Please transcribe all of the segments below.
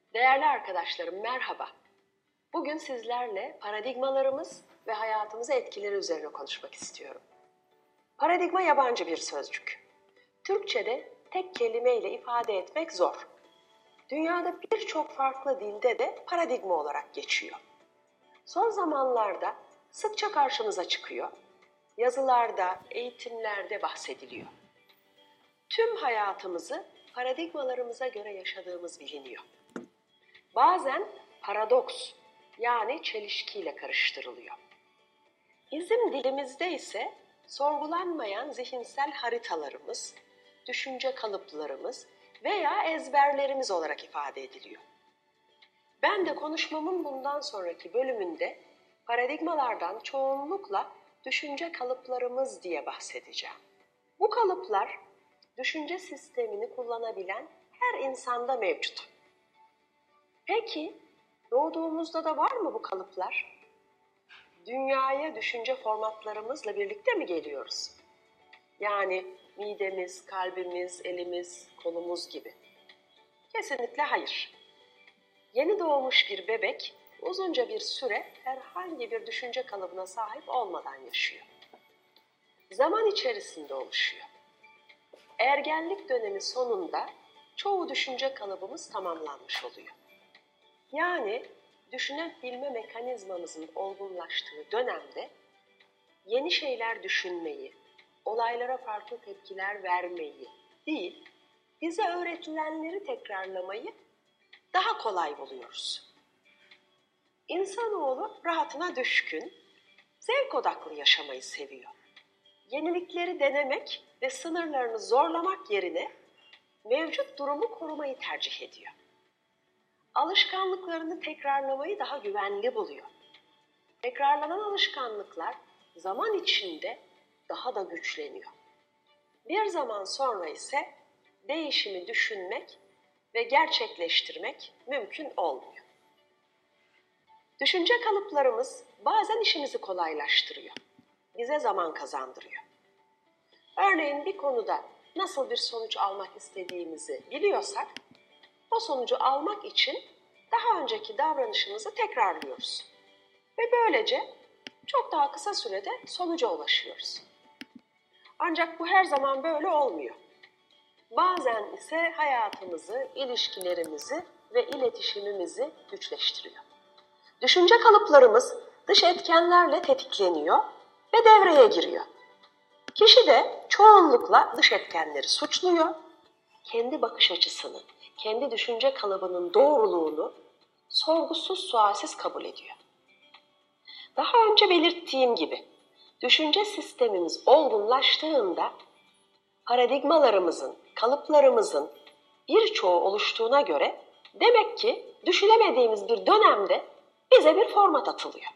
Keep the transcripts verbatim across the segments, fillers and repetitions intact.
Değerli arkadaşlarım, merhaba. Bugün sizlerle paradigmalarımız ve hayatımıza etkileri üzerine konuşmak istiyorum. Paradigma yabancı bir sözcük. Türkçe'de tek kelimeyle ifade etmek zor. Dünyada birçok farklı dilde de paradigma olarak geçiyor. Son zamanlarda sıkça karşımıza çıkıyor. Yazılarda, eğitimlerde bahsediliyor. Tüm hayatımızı paradigmalarımıza göre yaşadığımız biliniyor. Bazen paradoks yani çelişkiyle karıştırılıyor. Bizim dilimizde ise sorgulanmayan zihinsel haritalarımız, düşünce kalıplarımız veya ezberlerimiz olarak ifade ediliyor. Ben de konuşmamın bundan sonraki bölümünde paradigmalardan çoğunlukla düşünce kalıplarımız diye bahsedeceğim. Bu kalıplar düşünce sistemini kullanabilen her insanda mevcut. Peki, doğduğumuzda da var mı bu kalıplar? Dünyaya düşünce formatlarımızla birlikte mi geliyoruz? Yani midemiz, kalbimiz, elimiz, kolumuz gibi. Kesinlikle hayır. Yeni doğmuş bir bebek uzunca bir süre herhangi bir düşünce kalıbına sahip olmadan yaşıyor. Zaman içerisinde oluşuyor. Ergenlik dönemi sonunda çoğu düşünce kalıbımız tamamlanmış oluyor. Yani düşünebilme mekanizmamızın olgunlaştığı dönemde yeni şeyler düşünmeyi, olaylara farklı tepkiler vermeyi değil, bize öğretilenleri tekrarlamayı daha kolay buluyoruz. İnsanoğlu rahatına düşkün, zevk odaklı yaşamayı seviyor. Yenilikleri denemek ve sınırlarını zorlamak yerine mevcut durumu korumayı tercih ediyor. Alışkanlıklarını tekrarlamayı daha güvenli buluyor. Tekrarlanan alışkanlıklar zaman içinde daha da güçleniyor. Bir zaman sonra ise değişimi düşünmek ve gerçekleştirmek mümkün olmuyor. Düşünce kalıplarımız bazen işimizi kolaylaştırıyor, bize zaman kazandırıyor. Örneğin bir konuda nasıl bir sonuç almak istediğimizi biliyorsak, o sonucu almak için daha önceki davranışımızı tekrarlıyoruz. Ve böylece çok daha kısa sürede sonuca ulaşıyoruz. Ancak bu her zaman böyle olmuyor. Bazen ise hayatımızı, ilişkilerimizi ve iletişimimizi güçleştiriyor. Düşünce kalıplarımız dış etkenlerle tetikleniyor ve devreye giriyor. Kişi de çoğunlukla dış etkenleri suçluyor, kendi bakış açısını, kendi düşünce kalıbının doğruluğunu sorgusuz sualsiz kabul ediyor. Daha önce belirttiğim gibi düşünce sistemimiz olgunlaştığında paradigmalarımızın, kalıplarımızın birçoğu oluştuğuna göre demek ki düşünemediğimiz bir dönemde bize bir format atılıyor.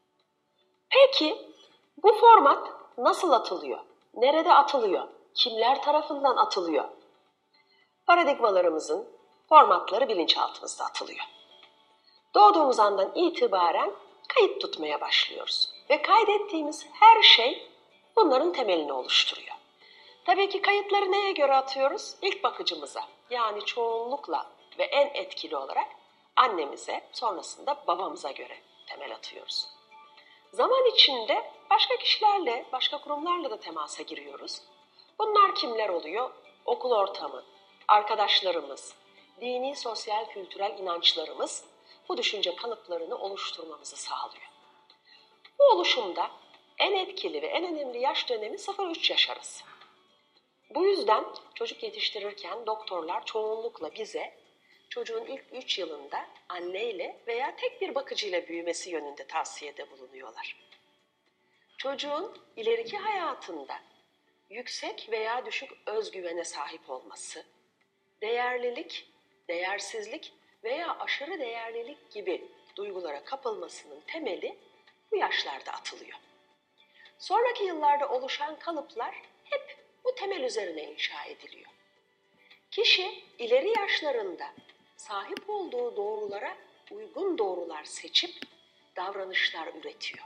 Peki bu format nasıl atılıyor? Nerede atılıyor? Kimler tarafından atılıyor? Paradigmalarımızın formatları bilinçaltımızda atılıyor. Doğduğumuz andan itibaren kayıt tutmaya başlıyoruz. Ve kaydettiğimiz her şey bunların temelini oluşturuyor. Tabii ki kayıtları neye göre atıyoruz? İlk bakıcımıza, yani çoğunlukla ve en etkili olarak annemize, sonrasında babamıza göre temel atıyoruz. Zaman içinde başka kişilerle, başka kurumlarla da temasa giriyoruz. Bunlar kimler oluyor? Okul ortamı, arkadaşlarımız, dini, sosyal, kültürel inançlarımız bu düşünce kalıplarını oluşturmamızı sağlıyor. Bu oluşumda en etkili ve en önemli yaş dönemi sıfır üç yaş arası. Bu yüzden çocuk yetiştirirken doktorlar çoğunlukla bize çocuğun ilk üç yılında anneyle veya tek bir bakıcıyla büyümesi yönünde tavsiyede bulunuyorlar. Çocuğun ileriki hayatında yüksek veya düşük özgüvene sahip olması, değerlilik, değersizlik veya aşırı değerlilik gibi duygulara kapılmasının temeli bu yaşlarda atılıyor. Sonraki yıllarda oluşan kalıplar hep bu temel üzerine inşa ediliyor. Kişi ileri yaşlarında sahip olduğu doğrulara uygun doğrular seçip davranışlar üretiyor.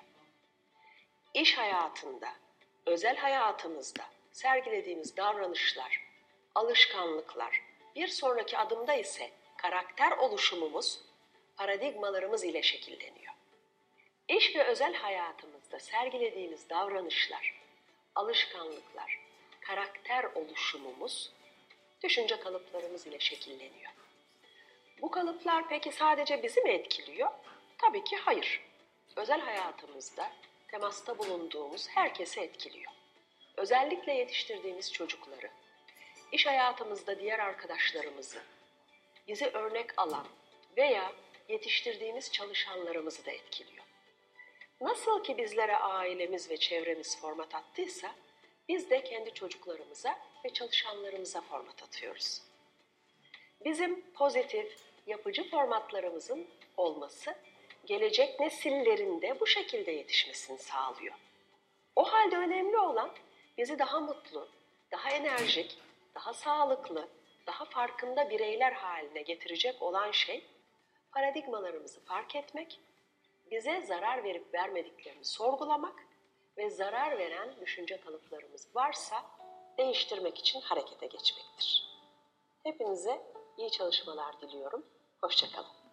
İş hayatında, özel hayatımızda sergilediğimiz davranışlar, alışkanlıklar, bir sonraki adımda ise karakter oluşumumuz paradigmalarımız ile şekilleniyor. İş ve özel hayatımızda sergilediğimiz davranışlar, alışkanlıklar, karakter oluşumumuz düşünce kalıplarımız ile şekilleniyor. Bu kalıplar peki sadece bizi mi etkiliyor? Tabii ki hayır. Özel hayatımızda temasta bulunduğumuz herkesi etkiliyor. Özellikle yetiştirdiğimiz çocukları, iş hayatımızda diğer arkadaşlarımızı, bizi örnek alan veya yetiştirdiğimiz çalışanlarımızı da etkiliyor. Nasıl ki bizlere ailemiz ve çevremiz format attıysa, biz de kendi çocuklarımıza ve çalışanlarımıza format atıyoruz. Bizim pozitif, yapıcı formatlarımızın olması, gelecek nesillerin de bu şekilde yetişmesini sağlıyor. O halde önemli olan bizi daha mutlu, daha enerjik, daha sağlıklı, daha farkında bireyler haline getirecek olan şey, paradigmalarımızı fark etmek, bize zarar verip vermediklerini sorgulamak ve zarar veren düşünce kalıplarımız varsa değiştirmek için harekete geçmektir. Hepinize iyi çalışmalar diliyorum. Hoşça kalın.